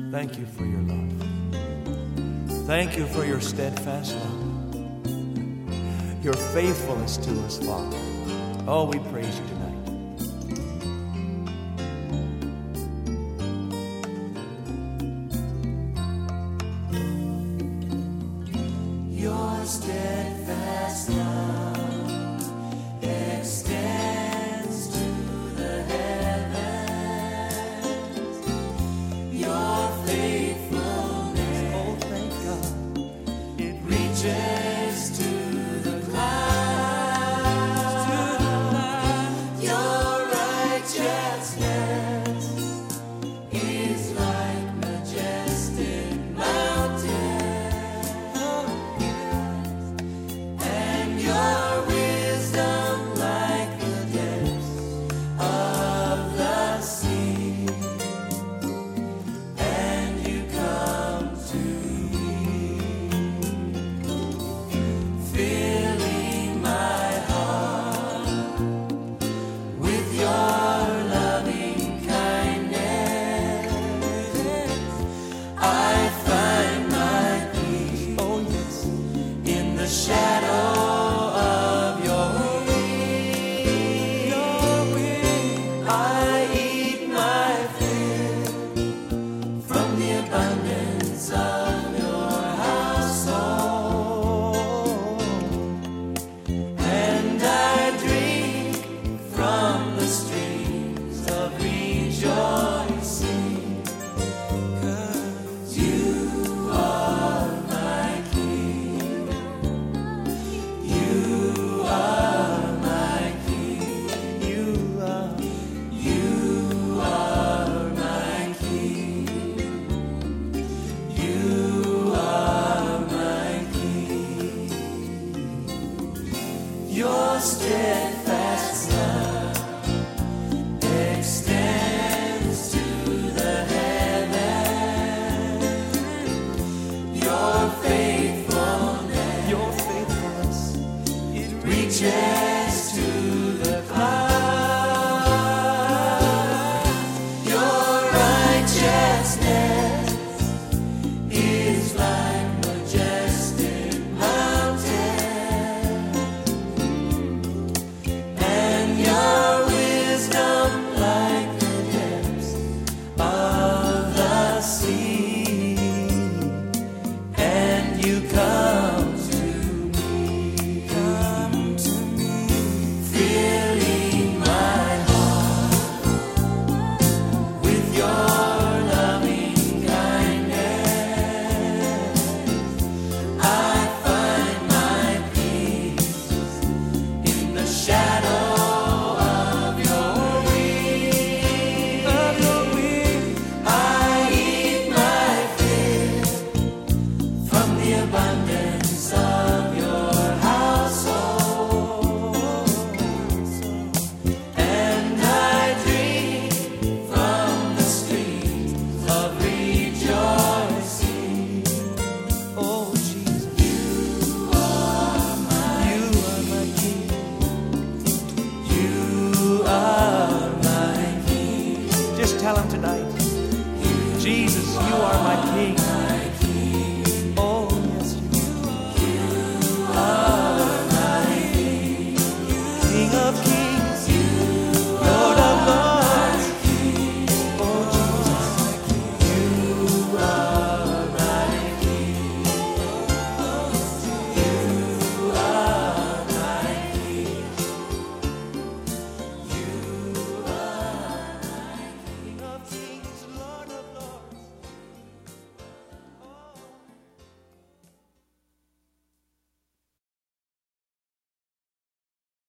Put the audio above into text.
Thank you for your love. Thank you for your steadfast love, your faithfulness to us, Father. Oh, we praise you tonight. Your steadfast love extends to the heavens. Your faithfulness, oh thank God, it reaches to the clouds. Your righteousness is like majestic mountains, and your wisdom like the depths of the sea. And you come to me, filling my heart with your loving kindness. I find my peace, oh yes, in the shadow of your wing. I eat my fill from the abundance of your household, and I drink from the streams of rejoicing. 'Cause you are my King. You are my King. You are my King. You are my King. Your steadfast love extends to the heavens. Your faithfulness, it reaches to the clouds. Your righteousness is like majestic mountains, and your wisdom like the depths of the sea. And you come to me, filling my heart with your loving kindness. I find my peace in the shadow of your wing. I eat my fill from the abundance of your household, and I drink from the streams of rejoicing. Oh Jesus, you are my King. You are my King. Just tell him tonight, Jesus, you are my King.